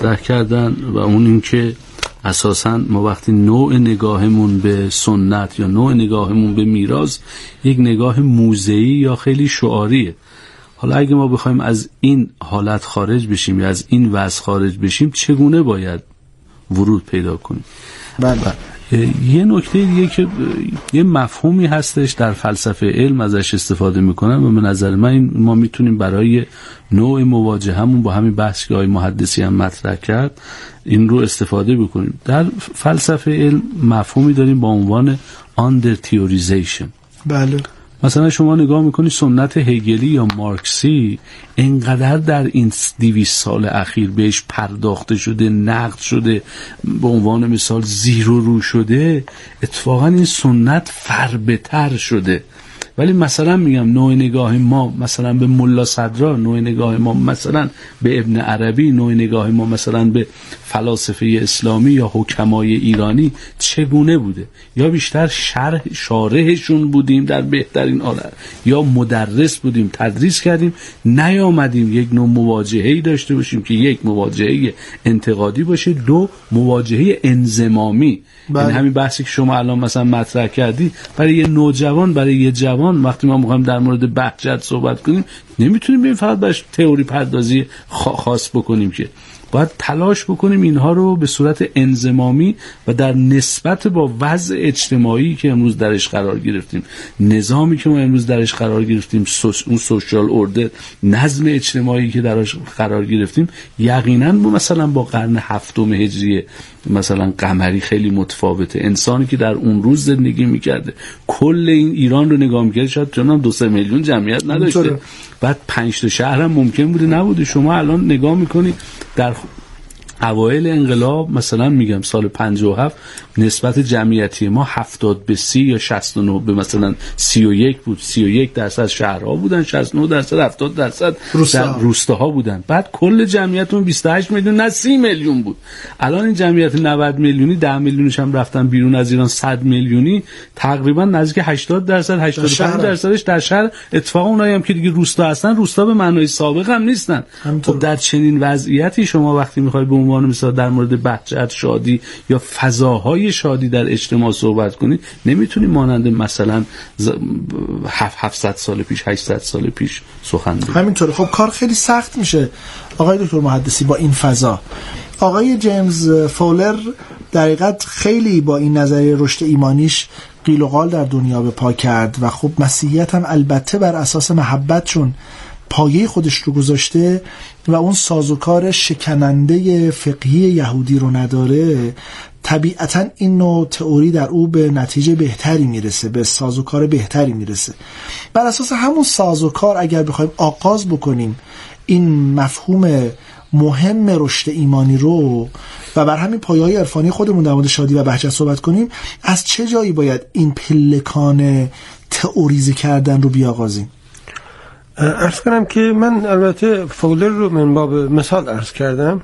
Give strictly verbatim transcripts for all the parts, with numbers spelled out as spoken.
مطرح کردن و اون این که اساساً ما وقتی نوع نگاهمون به سنت یا نوع نگاهمون به میراث یک نگاه موضعی یا خیلی شعاریه. حالا اگه ما بخوایم از این حالت خارج بشیم یا از این وضع خارج بشیم چگونه باید ورود پیدا کنیم؟ بله. یه نکته دیگه که یه مفهومی هستش در فلسفه علم ازش استفاده میکنن و به نظر من این ما میتونیم برای نوع مواجهمون با همین بحثی که آقای محدثی هم مطرح کرد این رو استفاده بکنیم. در فلسفه علم مفهومی داریم با عنوان under theorization. بله. مثلا شما نگاه میکنی سنت هگلی یا مارکسی انقدر در این دویست سال اخیر بهش پرداخته شده، نقد شده، به عنوان مثال زیر و رو شده، اتفاقا این سنت فربه‌تر شده. ولی مثلا میگم نوع نگاه ما مثلا به ملا صدرا، نوع نگاه ما مثلا به ابن عربی، نوع نگاه ما مثلا به فلاسفه اسلامی یا حکمای ایرانی چگونه بوده؟ یا بیشتر شرح شارحشون بودیم در بهترین حالت، یا مدرس بودیم تدریس کردیم، نیامدیم یک نوع مواجهه‌ای داشته باشیم که یک مواجهه انتقادی باشه، دو مواجهه انضمامی. این همین بحثی که شما الان مثلا مطرح کردی برای یه نوجوان، برای یه جوان وقتی ما می‌خوایم در مورد بهجت صحبت کنیم نمیتونیم بریم فقط باش تئوری پردازی خاص بکنیم، که باید تلاش بکنیم اینها رو به صورت انضمامی و در نسبت با وضع اجتماعی که امروز درش قرار گرفتیم، نظامی که ما امروز درش قرار گرفتیم، سوس، اون سوشال اوردر، نظم اجتماعی که درش قرار گرفتیم، یقینا مثلا با قرن هفتم هجری مثلا قمری خیلی متفاوته. انسانی که در اون روز زندگی میکرده کل این ایران رو نگاه میکرده شاید جناب دو سه میلیون جمعیت نداشته، بعد پنج تا شهر هم ممکن بوده نبوده. شما الان نگاه میکنی در اوایل انقلاب مثلا میگم سال پنجاه و هفت نسبت جمعیتی ما هفتاد به سی یا شصت و نه به مثلا سی و یک بود. سی و یک درصد شهرها بودن، شصت و نه درصد هفتاد درصد در روستاها بودن. بعد کل جمعیتمون بیست و هشت میلیون نه سی میلیون بود. الان این جمعیت نود میلیونی، ده میلیونش هم رفتن بیرون از ایران، صد میلیونی، تقریبا نزدیک هشتاد درصد هشتاد و پنج درصدش در شهر. اتفاقا اونایی هم که دیگه روستا هستن روستا به معنای سابق هم نیستن. خب در چنین وضعیتی شما وقتی میخوای به عنوان مثلا در مورد بهجت، شادی یا فضاهای شادی در اجتماع صحبت کنید، نمیتونی مانند مثلا هفتصد سال پیش، هشتصد سال پیش سخن بگید. همینطوره. خب کار خیلی سخت میشه آقای دکتر محدثی با این فضا. آقای جیمز فولر در حقیقت خیلی با این نظریه رشد ایمانیش قیل و قال در دنیا به پا کرد و خب مسیحیت هم البته بر اساس محبت چون پایه خودش رو گذاشته و اون سازوکار شکننده فقهی یهودی رو نداره، طبیعتاً این نوع تئوری در او به نتیجه بهتری میرسه، به سازوکار بهتری میرسه. بر اساس همون سازوکار اگر بخوایم آغاز بکنیم این مفهوم مهم رشد ایمانی رو و بر همین پایه‌های عرفانی خودمون در مورد شادی و بهجت صحبت کنیم، از چه جایی باید این پلکان تئوریزه کردن رو بیاغازیم؟ عرض کنم که من البته فولر رو من باب مثال عرض کردم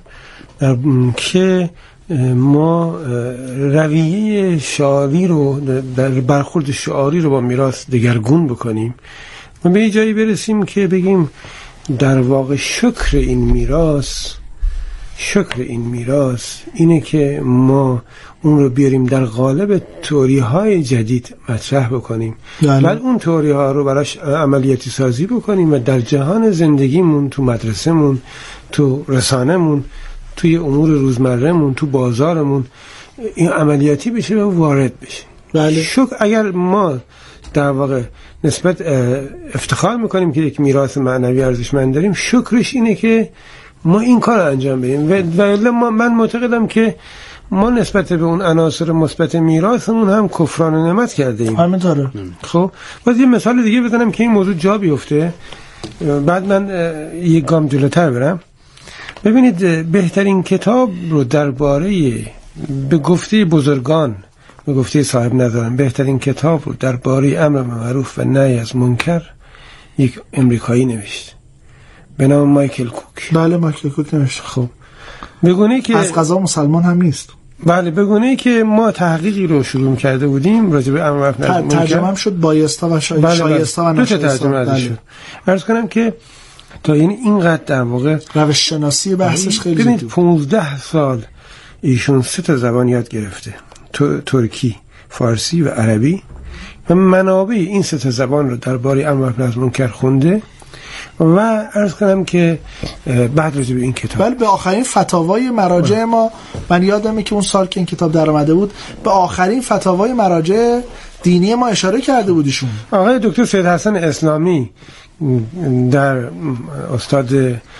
که ما رویه شعاری رو در برخورد شعاری رو با میراث دگرگون بکنیم و به جایی برسیم که بگیم در واقع شکر این میراث شکر این میراث اینه که ما اون رو بیاریم در قالب تئوری های جدید مطرح بکنیم، بعد اون تئوری ها رو براش عملیاتی سازی بکنیم و در جهان زندگیمون، تو مدرسه‌مون، تو رسانه‌مون، توی امور روزمره‌مون، تو بازارمون این عملیاتی بشه و وارد بشه. بله. شکر اگر ما در واقع نسبت افتخار میکنیم که یک میراث معنوی ارزشمند داریم، شکرش اینه که ما این کار انجام بدیم و ما من معتقدم که ما نسبت به اون عناصر مثبت میراثمون هم کفران نعمت کرده ایم. همینطوره. خب باز یه مثال دیگه بزنم که این موضوع جا بیفته، بعد من یک گام جلوتر برم. ببینید بهترین کتاب رو درباره به گفته بزرگان، به گفته صاحب نظران، بهترین کتاب رو درباره امر معروف و نهی از منکر یک امریکایی نوشت به نام مایکل کوک. بله مایکل کوک نوشت. خب بگونه که از قضا مسلمان هم نیست. بله بگونه که ما تحقیقی رو شروع کرده بودیم راجع به امر معروف نهی از منکر. ترجمه هم شد بایستا و شای... بله شایستا و ناشایستا. بله. عرض کنم که تا یعنی اینقدر در واقع روش شناسی بحثش خیلی ببینید زیاد. پانزده سال ایشون سه تا زبان یاد گرفته، ترکی، فارسی و عربی، و منابع این سه تا زبان رو درباره امر بالمعروف منکر خونده و عرض کنم که بعد راجع به این کتاب بله به آخرین فتاوای مراجع ما، من یادمه که اون سال که این کتاب در آمده بود به آخرین فتاوای مراجع دینی ما اشاره کرده بودیشون. آقای دکتر سید حسن اسلامی در استاد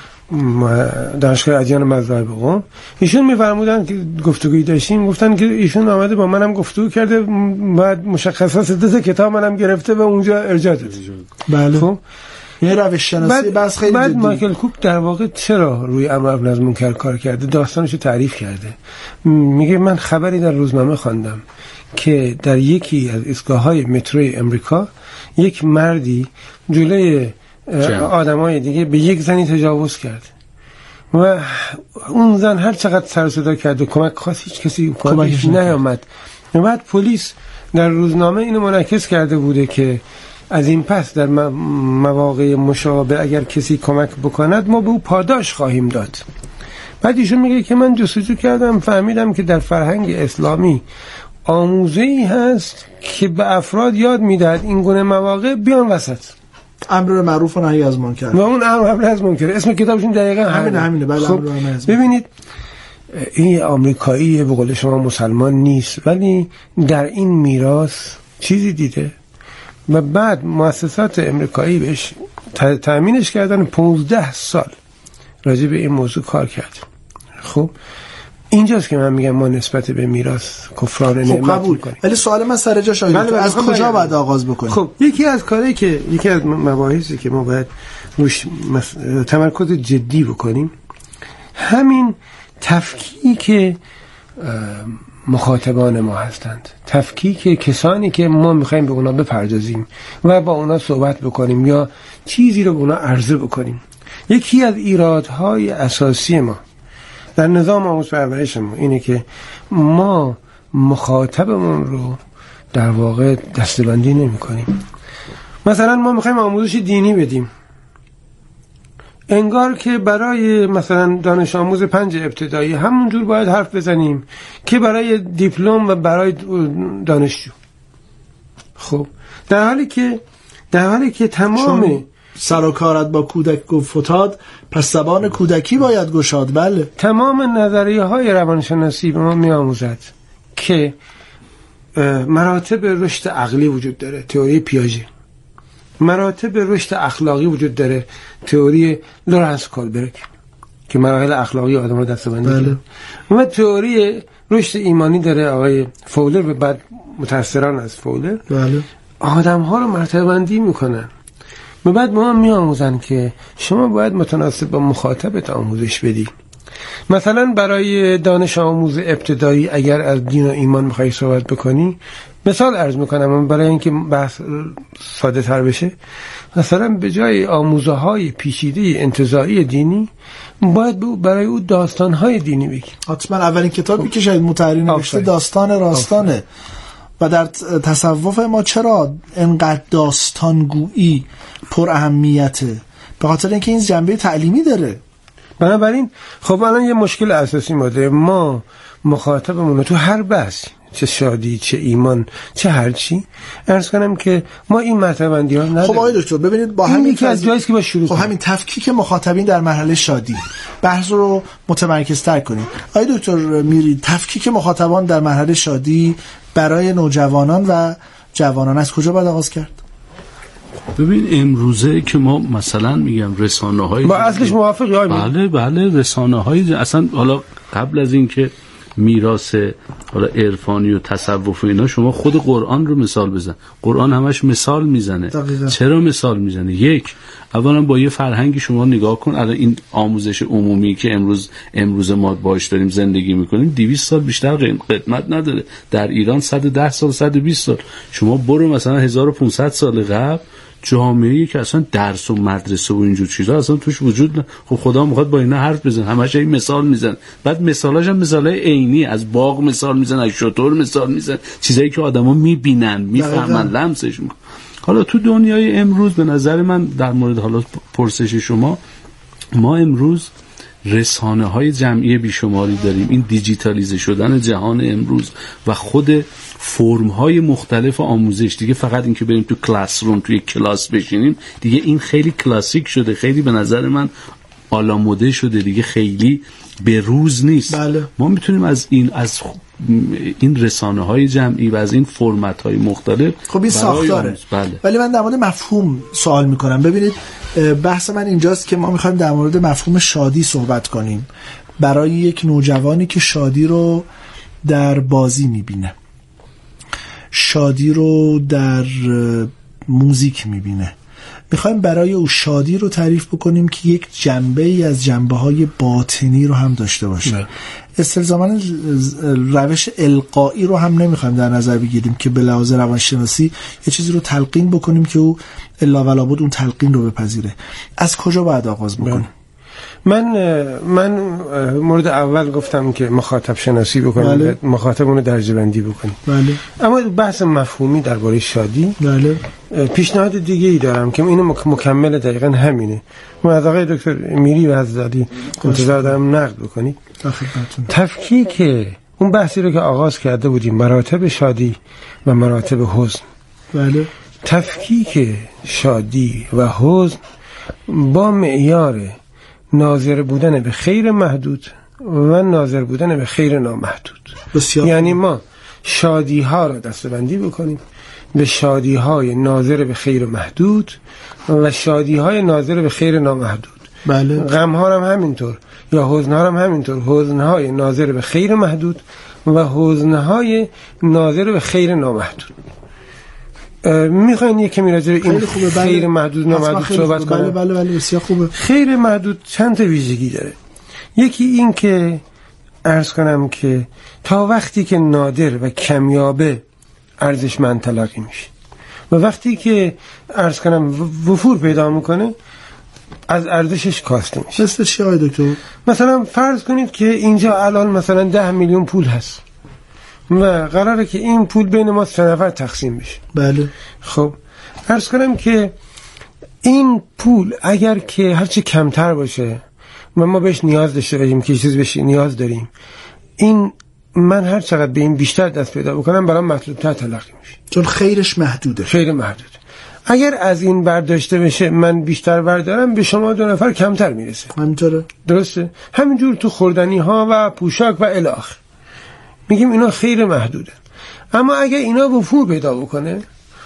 دانشگاه ادیان مذاهب قم، ایشون میفرمودن که گفتگویی داشتیم، گفتن که ایشون آمده با منم گفتگو کرده، بعد مشخصات دو تا کتاب منم گرفته و اونجا ارجاع داده. بله خب یه روش شناسی بس خیلی بعد جدی. مایکل کوک در واقع چرا روی امر بالمعروف منکر کار کرده، داستانشو تعریف کرده. میگه من خبری در روزنامه خواندم که در یکی از ایستگاه‌های متروی امریکا یک مردی جلوی آدمای دیگه به یک زنی تجاوز کرد و اون زن هر چقدر سر و صدا کرد و کمک خواست، هیچ کسی کمکش نیامد. و بعد پلیس در روزنامه اینو منعکس کرده بوده که از این پس در مواقع مشابه اگر کسی کمک بکند ما به او پاداش خواهیم داد. بعد ایشون میگه که من جستجو کردم فهمیدم که در فرهنگ اسلامی آموزه‌ای هست که به افراد یاد میدهد این گونه مواقع بیان وسط، امر معروف و نهی از منکر، و اون امر از منکر اسم کتابشون دقیقاً همینه همینه. بله خب ببینید این آمریکایی به قول شما مسلمان نیست ولی در این میراث چیزی دیده و بعد مؤسسات امریکایی بهش تأمینش کردن، پانزده سال راجع به این موضوع کار کرد. خب اینجاست که من میگم ما نسبت به میراث کفران خب نعمت قبول میکنیم. ولی سوال من سر جاش آید بله از کجا بله. باید آغاز بکنیم؟ خب یکی از کارهایی که یکی از مباحثی که ما باید روش مس... تمرکز جدی بکنیم همین تفکیک مخاطبان ما هستند، تفکیک کسانی که ما میخوایم به اونا بپردازیم و با اونا صحبت بکنیم یا چیزی رو به اونا عرضه بکنیم. یکی از ایرادهای اساسی ما در نظام آموزش پرورش ما اینه که ما مخاطبمون رو در واقع دسته‌بندی نمی‌کنیم. مثلا ما میخوایم آموزش دینی بدیم، انگار که برای مثلا دانش آموز پنج ابتدایی همون جور باید حرف بزنیم که برای دیپلم و برای دانشجو. خب در حالی که در حالی که تمام سر و کارت با کودک و فتاد پس زبان کودکی باید گشاد. بله تمام نظریه های روانشناسی به ما می آموزد که مراتب رشد عقلی وجود داره، تئوری پیاژه، مراتب رشد اخلاقی وجود داره، تئوری لورنس کولبرگ که مراحل اخلاقی آدم رو دسته‌بندی کرده، و تئوری رشد ایمانی داره آقای فولر و بعد متأثران از فولر. بله آدم ها رو مرتبه بندی میکنن و بعد ما می آموزن که شما باید متناسب با مخاطبت آموزش بدی. مثلا برای دانش آموز ابتدایی اگر از دین و ایمان میخوای صحبت بکنی، مثال عرض میکنم برای اینکه بحث ساده تر بشه، مثلا به جای آموزه های پیچیده انتزاعی دینی باید برای او داستان های دینی بگی. حتما اولین کتابی که شاید متحری نوشته داستان راستانه آفره. و در تصوف ما چرا انقدر داستانگویی پر اهمیته؟ به خاطر اینکه این جنبه تعلیمی داره. بنابراین خب الان یه مشکل اساسی ما داره، ما مخاطبمون تو هر بحث، چه شادی چه ایمان چه هر چی، عرض کنم که ما این مرتبه بندی ها نداریم. خب آقای دکتر ببینید با همین یکی از جاییست که با شروع خب همین تفکیک مخاطبین در مرحله شادی بحث رو متمرکزتر کنیم. آقای دکتر میری تفکیک مخاطبان در مرحله شادی برای نوجوانان و جوانان از کجا باید آغاز کرد؟ ببین امروزه که ما مثلا میگم رسانه های با اصلش موافقی های بله بله رسانه های اصلا حالا قبل از این که میراث حالا عرفانی و تصوف و اینا، شما خود قرآن رو مثال بزن. قرآن همش مثال میزنه. دقیقا. چرا مثال میزنه؟ یک، اولا با یه فرهنگی شما نگاه کن، الان این آموزش عمومی که امروز امروز ما باش داریم زندگی میکنیم دویست سال بیشتر قدمت نداره. در ایران صد و ده سال صد و بیست سال. شما برو مثلا هزار و پانصد سال قبل جامعه‌ای که اصلا درس و مدرسه و اینجور چیزا اصلا توش وجود نه. خب خدا میخواد با اینا حرف بزنه، همش این مثال میزنه. بعد مثالاش هم مثالای عینی، از باغ مثال میزنه، از شتر مثال میزنه، چیزایی که آدما میبینن میفهمن لمسش میکنن. حالا تو دنیای امروز به نظر من در مورد حالا پرسش شما، ما امروز رسانه های جمعی بیشماری داریم. این دیجیتالیزه شدن جهان امروز و خود فرم های مختلف آموزش، دیگه فقط این که بریم تو کلاس روم توی کلاس بشینیم دیگه این خیلی کلاسیک شده، خیلی به نظر من آلاموده شده دیگه، خیلی به روز نیست. بله. ما میتونیم از این از این رسانه های جمعی و از این فرمت های مختلف خب این ساختاره. بله. ولی من در مورد مفهوم سوال میکنم. ببینید بحث من اینجاست که ما میخوایم در مورد مفهوم شادی صحبت کنیم برای یک نوجوانی که شادی رو در بازی میبینه، شادی رو در موزیک میبینه. میخوایم برای او شادی رو تعریف بکنیم که یک جنبه ای از جنبه های باطنی رو هم داشته باشه. استلزاما روش القایی رو هم نمیخوایم در نظر بگیریم که به لحاظ روانشناسی یه چیزی رو تلقین بکنیم که او الا ولا بد اون تلقین رو بپذیره. از کجا باید آغاز بکنیم؟ من من مورد اول گفتم که مخاطب شناسی بکنیم، بله. مخاطب اون درجه بندی بکنیم، بله. اما بحث مفهومی درباره شادی، بله. پیشنهاد دیگه ای دارم که اینو مکمل دقیقاً همینه. ما از آقای دکتر میری و حضرتی انتظار دارم نقد بکنید. تفکیک اون بحثی رو که آغاز کرده بودیم، مراتب شادی و مراتب حزن، بله. تفکیک شادی و حزن با معیار ناظر بودن به خیر محدود و ناظر بودن به خیر نامحدود. بسیار. یعنی ما شادی ها را دسته‌بندی بکنیم به شادی های ناظر به خیر محدود و شادی های ناظر به خیر نامحدود. بله. غم ها هم همینطور یا حزن ها هم همینطور، حزن های ناظر به خیر محدود و حزن های ناظر به خیر نامحدود. میخواین یکی میراجع به این خوبه. خیر بله. محدود نامحدود صحبت کنم؟ بله بله بله بسیار خوبه. خیر محدود چند تا ویژگی داره. یکی این که عرض کنم که تا وقتی که نادر و کمیابه ارزشمند تلقی میشه و وقتی که عرض کنم وفور پیدا میکنه از ارزشش کاسته میشه. مثل چی آقای دکتر؟ مثلا فرض کنید که اینجا الان مثلا ده میلیون پول هست و قراره که این پول بین ما سه نفر تقسیم بشه. بله. خب عرض کنم که این پول اگر که هرچی کمتر باشه و ما بهش نیاز داشته باشیم که چیز بشه نیاز داریم، این من هر چقدر به این بیشتر دست پیدا بکنم برام مطلوب تر تلقی میشه، چون خیرش محدوده. خیر محدود. اگر از این برداشته بشه من بیشتر بردارم به شما دو نفر کمتر میرسه. همینطوره. درسته؟ همینجور تو خوردنی ها و پوشاک و الی آخر میگیم اینا خیر محدوده. اما اگر اینا وفور پیدا بکنه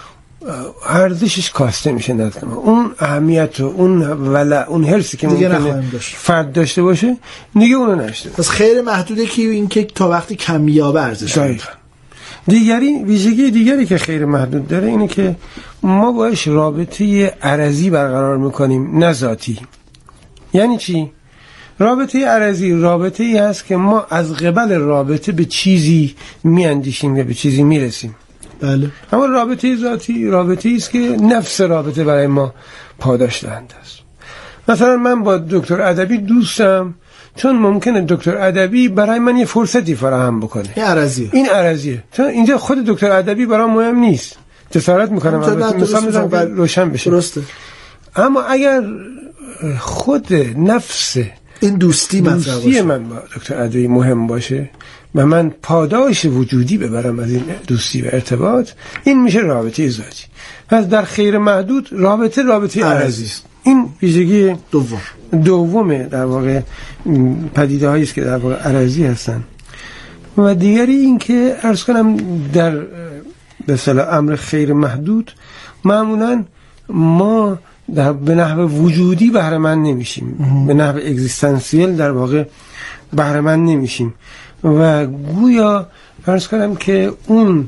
ارزشش کاسته میشه نزد ما. اون اهمیت و اون ولع اون حرسی که ممکنه فرد داشته باشه دیگه اونو نشته. پس خیر محدوده که این که تا وقتی کمیابه ارزش داره. دیگری ویژگی دیگری که خیر محدود داره اینه که ما باش رابطه عرضی برقرار میکنیم نه ذاتی. یعنی چی؟ رابطه عرضی رابطه ای هست که ما از قبل رابطه به چیزی میاندیشیم و به چیزی میرسیم. بله. اما رابطه ذاتی رابطه ای است که نفس رابطه برای ما پاداش دهنده است. مثلا من با دکتر ادبی دوستم چون ممکنه دکتر ادبی برای من یه فرصتی فراهم بکنه. این عرضیه. این عرضیه. چون اینجا خود دکتر ادبی برام مهم نیست. جسارت میکنم البته مثلا میذارم که روشن بشه. درسته. اما اگر خود نفس این دوستی من دوستی من با دکتر ادبی مهم باشه و من پاداش وجودی ببرم از این دوستی و ارتباط، این میشه رابطه ذاتی. پس در خیر محدود رابطه رابطه عرضی است. این ویژگی دوم دومه در واقع پدیده هایی است که در واقع عرضی هستن. و دیگری این که عرض کنم در به اصطلاح امر خیر محدود معمولا ما در به نحو وجودی بهره مند نمیشیم، به نحو اگزیستانسیل در واقع بهره مند نمیشیم و گویا عرض کنم که اون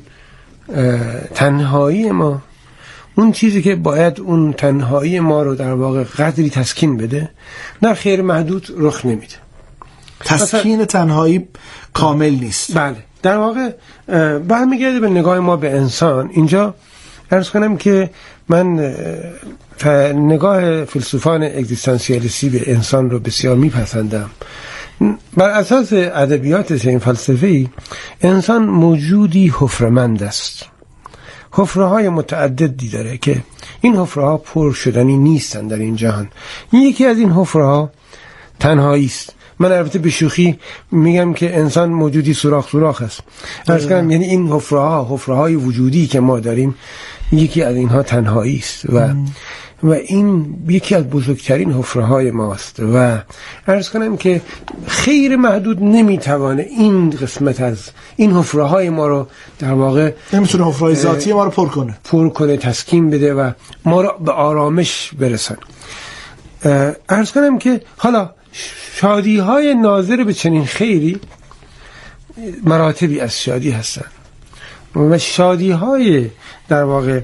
تنهایی ما، اون چیزی که باید اون تنهایی ما رو در واقع قدری تسکین بده، در خیر محدود رخ نمیده. تسکین تنهایی کامل نیست. بله، در واقع برمیگرده به نگاه ما به انسان. اینجا عرض کنم که من نگاه فیلسوفان اگزیستانسیالیستی به انسان رو بسیار میپسندم. بر اساس ادبیات این فلسفه‌ای انسان موجودی حفره‌مند است. حفره‌های متعددی داره که این حفره‌ها پر شدنی نیستن در این جهان. یکی از این حفره‌ها تنهایی است. من البته به شوخی میگم که انسان موجودی سوراخ سوراخ است. عرض کنم یعنی این حفره‌ها حفره‌های وجودی که ما داریم یکی از اینها تنهایی است و ام. و این یکی از بزرگترین حفره‌های ماست و عرض کنم که خیر محدود نمیتوانه این قسمت از این حفره‌های ما رو در واقع نمیتونه حفره‌های ذاتی ما رو پر کنه پر کنه تسکین بده و ما رو به آرامش برسونه. عرض کنم که حالا شادی‌های ناظر به چنین خیری مراتبی از شادی هستند و شادی‌های در واقع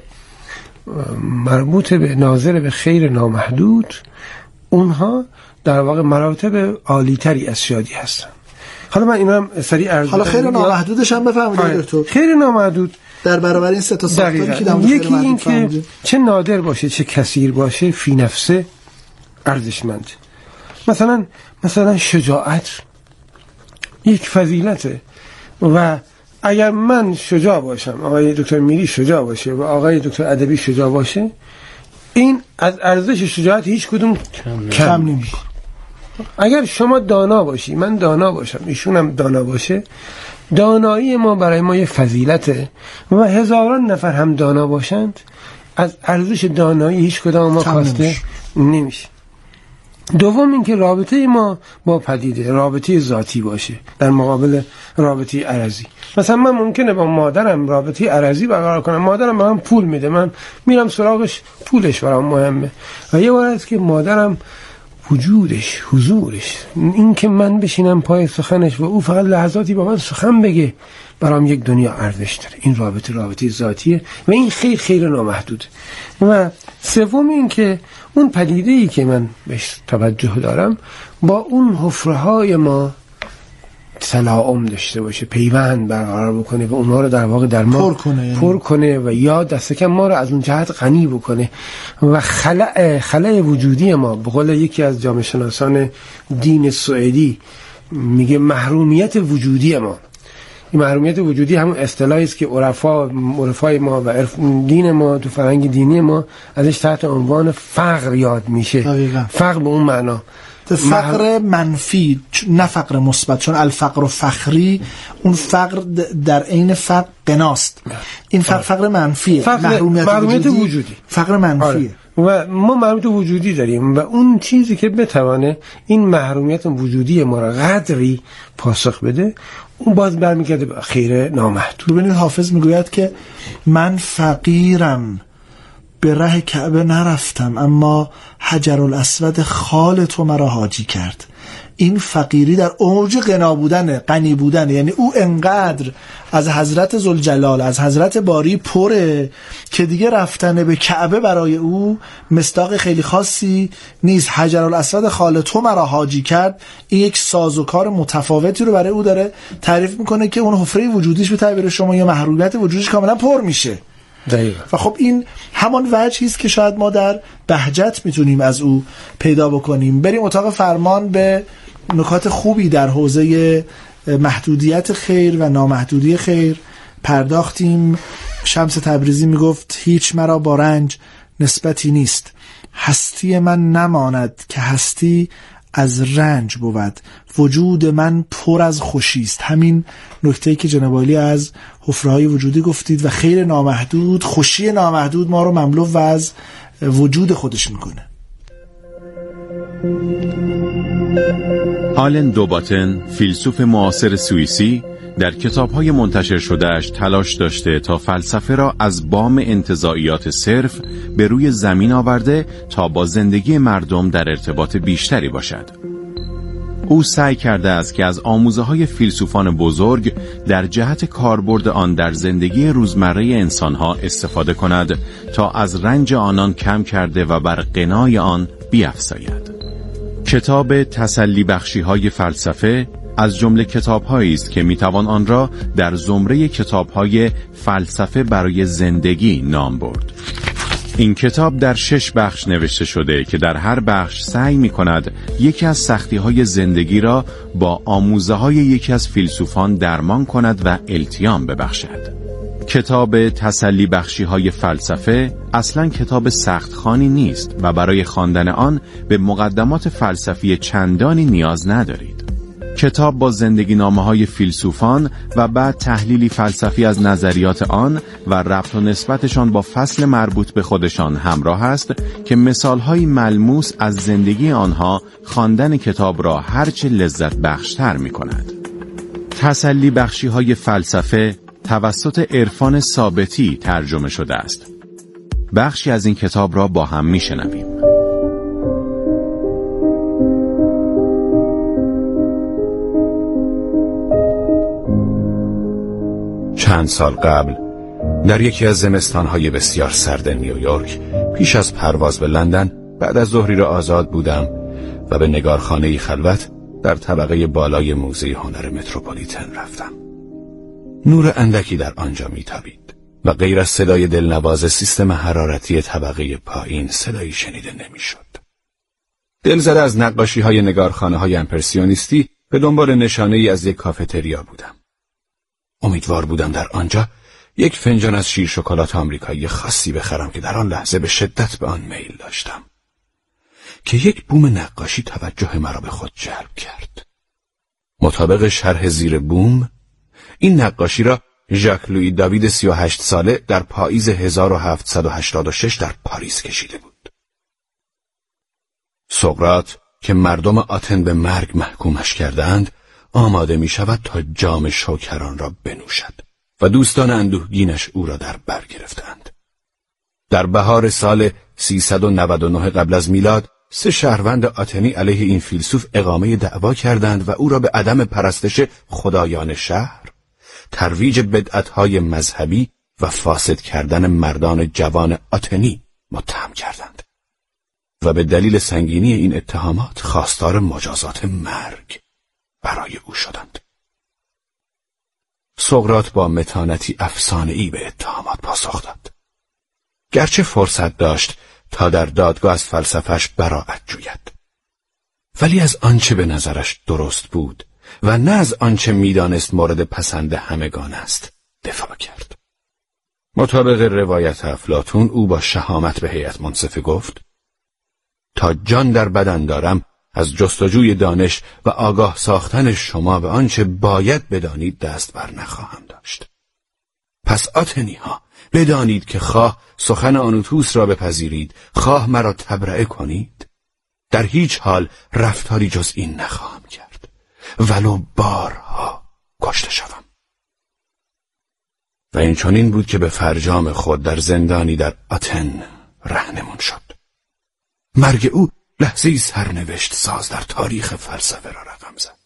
مربوط به ناظر به خیر نامحدود اونها در واقع مراتب عالی‌تری از شادی هستند. حالا من اینا هم سریع عرض حالا خیر نامحدودش هم بفرمایید دکتر. خیر نامحدود در برابر این سه تا ساختاری که در یکی این که چه نادر باشه چه کثیر باشه فی نفسه ارزشمند. مثلا مثلا شجاعت یک فضیلته و اگر من شجاع باشم، آقای دکتر میری شجاع باشه و آقای دکتر ادبی شجاع باشه، این از ارزش شجاعت هیچ کدوم کم, کم نمیکنه. اگر شما دانا باشی، من دانا باشم، ایشونم دانا باشه، دانایی ما برای ما یه فضیلته و هزاران نفر هم دانا باشند، از ارزش دانایی هیچ کدام ما کاسته نمیشه. دوم این که رابطه ما با پدیده رابطه ذاتی باشه در مقابل رابطه عرضی. مثلا من ممکنه با مادرم رابطه عرضی برقرار کنم، مادرم به من پول میده، من میرم سراغش، پولش برام مهمه. و یه بار است که مادرم وجودش، حضورش، این که من بشینم پای سخنش و او فقط لحظاتی با من سخن بگه، برام یک دنیا ارزش داره. این رابطه رابطه ذاتیه و این خیر خیر نامحدود. و سوم این که اون پدیده‌ای که من بهش توجه دارم با اون حفره‌های ما تلاعم داشته باشه، پیوند برقرار بکنه و اونها رو در واقع در ما پر کنه, پر کنه و یا دست کم ما رو از اون جهت غنی بکنه و خلأ خلأ وجودی ما، به قول یکی از جامعه شناسان دین سوئدی میگه محرومیت وجودی ما. این محرومیت وجودی همون اصطلاحی است که عرفا عرفای ما و دین ما تو فرهنگ دینی ما ازش تحت عنوان فقر یاد میشه. دقیقا. فقر به اون معنا فقر منفی نه فقر مثبت، چون الفقر و فخری اون فقر در عین فقر قناست. این فقر فقر منفیه، فقر محرومیت, محرومیت وجودی, وجودی فقر منفیه. آره. و ما محرومیت وجودی داریم و اون چیزی که بتوانه این محرومیت وجودی ما را قدری پاسخ بده، اون باز برمیگرده به خیر نامحدود. ببینید حافظ میگوید که من فقیرم به ره کعبه نرفتم، اما حجر الاسود خال تو مرا حاجی کرد. این فقیری در اوج غنا بودن، غنی بودن، یعنی او انقدر از حضرت ذوالجلال، از حضرت باری پره که دیگه رفتن به کعبه برای او مصداق خیلی خاصی نیست. حجر الاسود خال تو مرا حاجی کرد، این یک سازوکار متفاوتی رو برای او داره تعریف میکنه که اون حفره وجودیش به تعبیر شما یا محرومیت وجودیش کاملا پر میشه. دقیقا. و خب این همان وجهی است که شاید ما در بهجت میتونیم از او پیدا بکنیم. بریم اتاق فرمان، به نکات خوبی در حوزه محدودیت خیر و نامحدودی خیر پرداختیم. شمس تبریزی میگفت هیچ مرا با رنج نسبتی نیست، هستی من نماند که هستی از رنج بود، وجود من پر از خوشی است. همین نکته‌ای که جناب عالی از حفره‌های وجودی گفتید و خیر نامحدود، خوشی نامحدود ما رو مملو و از وجود خودش میکنه. آلن دوباتن، فیلسوف معاصر سوئیسی، در کتاب‌های منتشر شده‌اش تلاش داشته تا فلسفه را از بام انتزاعیات صرف به روی زمین آورده تا با زندگی مردم در ارتباط بیشتری باشد. او سعی کرده است که از آموزه‌های فیلسوفان بزرگ در جهت کاربرد آن در زندگی روزمره انسان‌ها استفاده کند تا از رنج آنان کم کرده و بر غنای آن بیفزاید. کتاب تسلی بخشی‌های فلسفه از جمله کتاب‌هایی است که میتوان آن را در زمره کتاب‌های فلسفه برای زندگی نام برد. این کتاب در شش بخش نوشته شده که در هر بخش سعی می‌کند یکی از سختی‌های زندگی را با آموزه‌های یکی از فیلسوفان درمان کند و التیام ببخشد. کتاب تسلی بخشی های فلسفه اصلاً کتاب سختخوانی نیست و برای خواندن آن به مقدمات فلسفی چندانی نیاز ندارید. کتاب با زندگی نامه های فیلسوفان و بعد تحلیلی فلسفی از نظریات آن و ربط و نسبتشان با فصل مربوط به خودشان همراه است که مثالهای ملموس از زندگی آنها خواندن کتاب را هرچه لذت بخشتر می کند. تسلی بخشی های فلسفه توسط عرفان ثابتی ترجمه شده است. بخشی از این کتاب را با هم می شنویم. چند سال قبل در یکی از زمستان‌های بسیار سرد نیویورک پیش از پرواز به لندن بعد از ظهری را آزاد بودم و به نگارخانه‌ای خلوت در طبقه بالای موزه هنر متروپولیتن رفتم. نور اندکی در آنجا میتابید و غیر از صدای دلنواز سیستم حرارتی طبقه پایین صدایی شنیده نمیشد. دلزده از نقاشی‌های نگارخانه‌های امپرسیونیستی به دنبال نشانه‌ای از یک کافتریا بودم. امیدوار بودم در آنجا یک فنجان از شیر شکلات آمریکایی خاصی بخرم که در آن لحظه به شدت به آن میل داشتم که یک بوم نقاشی توجه مرا به خود جلب کرد. مطابق شرح زیر بوم، این نقاشی را ژاک لویی داوید سی و هشت ساله در پاییز هزار و هفتصد و هشتاد و شش در پاریس کشیده بود. سقراط که مردم آتن به مرگ محکومش کردند آماده می شود تا جام شوکران را بنوشد و دوستان اندوهگینش او را در بر گرفتند. در بهار سال سیصد و نود و نه قبل از میلاد سه شهروند آتنی علیه این فیلسوف اقامه دعوا کردند و او را به عدم پرستش خدایان شهر، ترویج بدعت‌های مذهبی و فاسد کردن مردان جوان آتنی متهم کردند و به دلیل سنگینی این اتهامات خواستار مجازات مرگ برای او شدند. سقراط با متانتی افسانه‌ای به اتهامات پاسخ داد. گرچه فرصت داشت تا در دادگاه از فلسفه‌اش براءت جوید، ولی از آنچه به نظرش درست بود و نه از آنچه میدانست مورد پسند همگان است دفاع کرد. مطابق روایت افلاطون او با شهامت به هیئت منصفه گفت: تا جان در بدن دارم از جستجوی دانش و آگاه ساختن شما به آنچه باید بدانید دست بر نخواهم داشت. پس آتنی ها بدانید که خواه سخن آنوتوس را بپذیرید، خواه مرا تبرئه کنید، در هیچ حال رفتاری جز این نخواهم کرد، ولو بارها کشته شوم. و این چنین بود که به فرجام خود در زندانی در آتن رهنمون شد. مرگ او لحظه‌ای سرنوشت ساز در تاریخ فلسفه را رقم زد.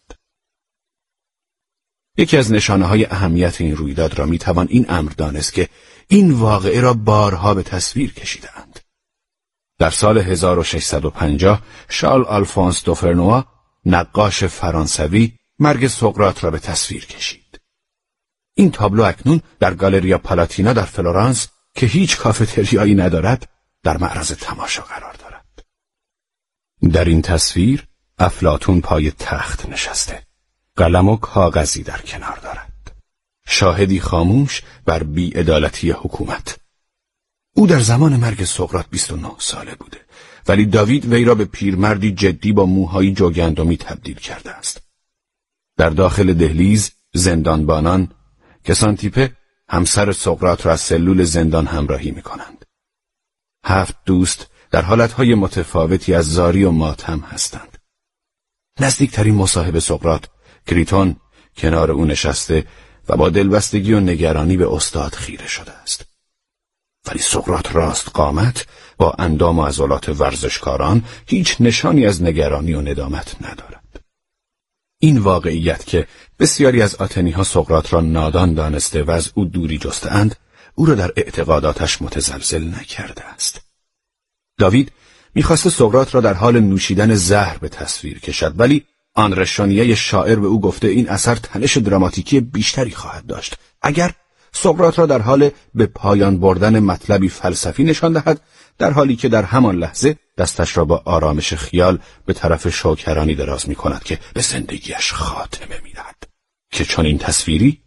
یکی از نشانه‌های اهمیت این رویداد را میتوان این امر دانست که این واقعه را بارها به تصویر کشیده‌اند. در سال هزار و ششصد و پنجاه شارل آلفونس دوفرنوا، نقاش فرانسوی، مرگ سقراط را به تصویر کشید. این تابلو اکنون در گالریا پالاتینا در فلورانس که هیچ کافتریایی ندارد در معرض تماشا قرار دارد. در این تصویر افلاطون پای تخت نشسته، قلم و کاغذی در کنار دارد، شاهدی خاموش بر بی‌عدالتی حکومت. او در زمان مرگ سقراط بیست و نه ساله بوده، ولی داوید وی را به پیرمردی جدی با موهای جوگندمی تبدیل کرده است. در داخل دهلیز زندانبانان کسانتیپه همسر سقراط را از سلول زندان همراهی می کنند. هفت دوست در حالتهای متفاوتی از زاری و ماتم هستند. نزدیکترین مصاحب سقراط، کریتون، کنار او نشسته و با دلبستگی و نگرانی به استاد خیره شده است. ولی سقراط راست قامت با اندام و عضلات ورزشکاران هیچ نشانی از نگرانی و ندامت ندارد. این واقعیت که بسیاری از آتنی‌ها سقراط را نادان دانسته و از او دوری جسته‌اند، او را در اعتقاداتش متزلزل نکرده است. داوید می‌خواست سقراط را در حال نوشیدن زهر به تصویر کشد، ولی آندره شانیه شاعر به او گفته این اثر تنش دراماتیکی بیشتری خواهد داشت اگر سقراط را در حال به پایان بردن مطلبی فلسفی نشان دهد، در حالی که در همان لحظه دستش را با آرامش خیال به طرف شوکرانی دراز می کند که به زندگیش خاتمه می دهد. که چون این تصویری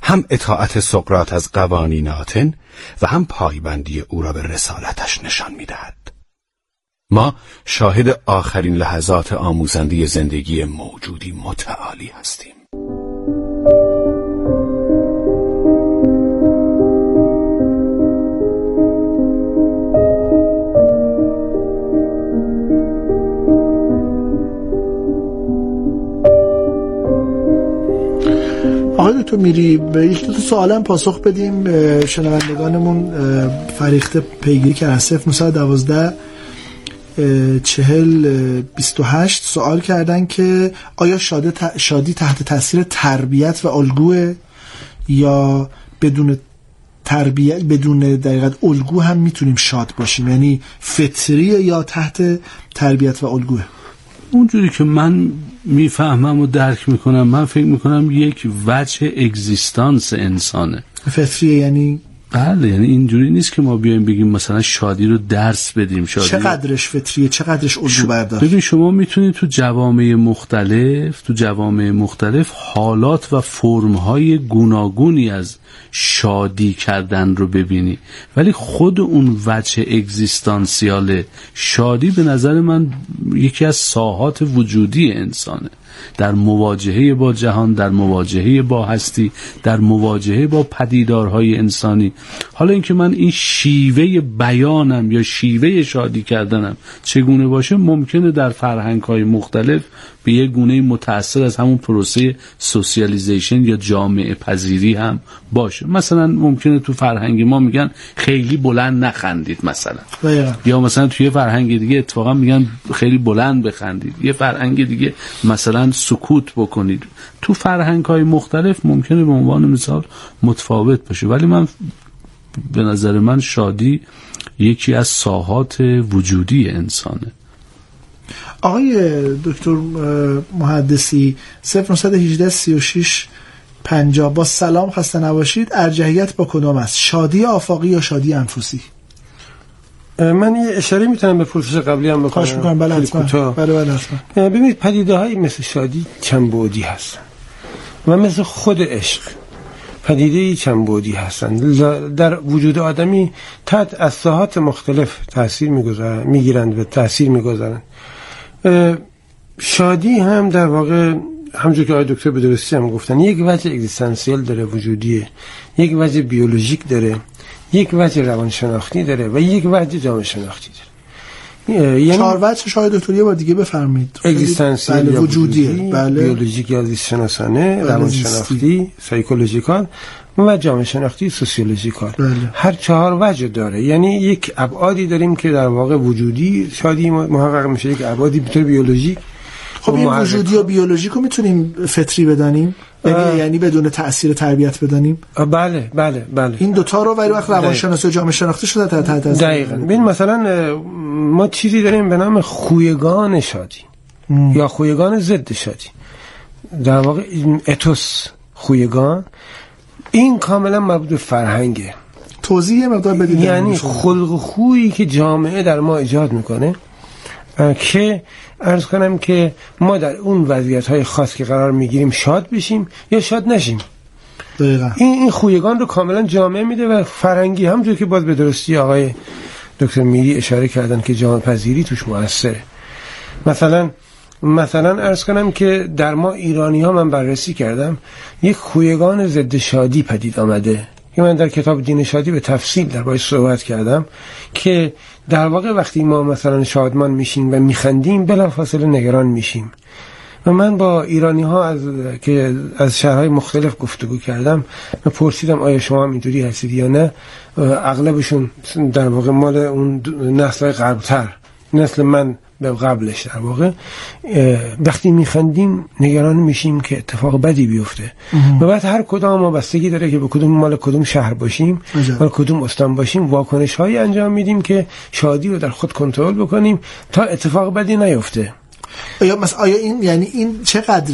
هم اطاعت سقراط از قوانین آتن و هم پایبندی او را به رسالتش نشان می‌دهد. ما شاهد آخرین لحظات آموزنده زندگی موجودی متعالی هستیم. آقای دکتر میری به یک دو تا سوالم پاسخ بدیم. شنوندگانمون فریخته پیگیری کردن. صفر نهصد و دوازده چهل بیست و هشت سوال کردن که آیا شادی, شادی تحت تاثیر تربیت و الگوه یا بدون تربیت بدون دقیقاً الگو هم میتونیم شاد باشیم، یعنی فطریه یا تحت تربیت و الگوه؟ اونجوری که من میفهمم و درک میکنم، من فکر میکنم یک وجه اگزیستانس انسانه. فطریه یعنی؟ بله، یعنی اینجوری نیست که ما بیایم بگیم مثلا شادی رو درس بدیم. شادی چقدرش فطریه، چقدرش الگو بردار؟ ببین شما میتونید تو جوامع مختلف تو جوامع مختلف حالات و فرم‌های گوناگونی از شادی کردن رو ببینی، ولی خود اون وجه اگزیستانسیال شادی به نظر من یکی از ساحات وجودی انسانه، در مواجهه با جهان، در مواجهه با هستی، در مواجهه با پدیدارهای انسانی. حالا اینکه من این شیوه بیانم یا شیوه شادی کردنم چگونه باشه، ممکنه در فرهنگ‌های مختلف به یک گونه متأثر از همون پروسه سوسیالیزیشن یا جامعه پذیری هم باشه. مثلا ممکنه تو فرهنگ ما میگن خیلی بلند نخندید مثلا، یا مثلا توی فرهنگ دیگه اتفاقا میگن خیلی بلند بخندید، یه فرهنگ دیگه مثلا سکوت بکنید. تو فرهنگ‌های مختلف ممکنه به عنوان مثال متفاوت باشه، ولی من به نظر من شادی یکی از ساحات وجودی انسانه. آقای دکتر محدثی، صفر نهصد و هجده سی و شش پنجاه با سلام، خسته نباشید. ارجحیت با کدام است، شادی آفاقی یا شادی انفسی؟ من یه اشاره میتونم به پرسش قبلی هم بکنم؟ خواهش میکنم. بله حتما. بله بله حتما. ببینید پدیده‌های مثل شادی چند بعدی هستن و مثل خود عشق پدیده چند بعدی هستند. در وجود آدمی تحت از ساحات مختلف تاثیر میگذارند میگیرند و تاثیر میگذارند. شادی هم در واقع همونجور که آقای دکتر به درستی هم گفتن یک وجه اگزیستانسیال داره، وجودیه، یک وجه بیولوژیک داره، یک وجه روانشناختی داره و یک وجه جامعه شناختی داره. یعنی چهار وجه شاید دکتر یه بار دیگه بفرمایید. اگزیستانسیال بله، یا وجودیه، وجودی، بله، بیولوژیک یا زیست شناسانه، روانشناختی، سایکولوژیکال و جامعه شناختی سوسیولوژیکال. بله. هر چهار وجه داره، یعنی یک ابعادی داریم که در واقع وجودی شادی محقق میشه، یک ابعادی به طور بیولوژیک. خب این وجودی و بیولوژیک رو میتونیم فطری بدانیم، یعنی یعنی بدون تأثیر تربیت بدانیم؟ بله بله بله. این دوتا رو ولی وقت روانشناسی و جامعه شناختی شده تحت تاثیر. دقیقاً. ببین مثلا ما چیزی داریم به نام خویگان شادی ام. یا خویگان ضد شادی، در واقع اتوس خویگان. این کاملا مربوط به فرهنگه. توضیح مقدار بدید. یعنی خلق و خویی که جامعه در ما ایجاد میکنه که عرض کنم که ما در اون وضعیت‌های خاص که قرار میگیریم شاد بشیم یا شاد نشیم. دقیقاً. این این خویگان رو کاملا جامعه میده و فرهنگی، همونجور که باز به درستی آقای دکتر میری اشاره کردن که جامعه پذیری توش موثره. مثلا مثلا عرض کنم که در ما ایرانی ها من بررسی کردم یک خویگان ضد شادی پدید آمده که من در کتاب دین شادی به تفصیل در باید صحبت کردم که در واقع وقتی ما مثلا شادمان میشیم و میخندیم بلافاصله نگران میشیم. و من با ایرانی ها از که از شهرهای مختلف گفتگو کردم و پرسیدم آیا شما هم اینطوری هستید یا نه. اغلبشون در واقع مال اون نسل غربتر، نسل من به قبلش در واقع وقتی میخندیم نگران میشیم که اتفاق بدی بیفته. و بعد هر کدام ما بستگی داره که به کدوم مال کدوم شهر باشیم، مال کدوم استان باشیم، واکنش هایی انجام میدیم که شادی رو در خود کنترل بکنیم تا اتفاق بدی نیفته. آیا مثلا آیا این یعنی این چقدر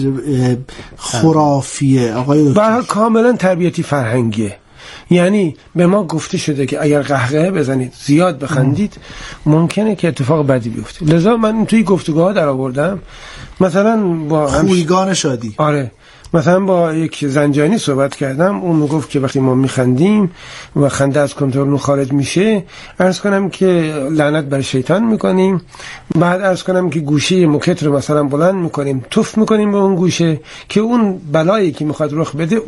خرافیه آقای دکتر؟ به هر حال کاملا تربیتی فرهنگیه. یعنی به ما گفته شده که اگر قهقه بزنید، زیاد بخندید، ممکنه که اتفاق بدی بیفته. لذا من توی گفتگوها در آوردم مثلا با خویگان شادی. آره مثلا با یک زنجانی صحبت کردم، اون میگفت که وقتی ما میخندیم و خنده از کنترل خارج میشه، عرض کنم که لعنت بر شیطان میکنیم. بعد عرض کنم که گوشه موکت رو مثلا بلند میکنیم، توف میکنیم به اون گوشه که اون بلایی که میخواد رخ بده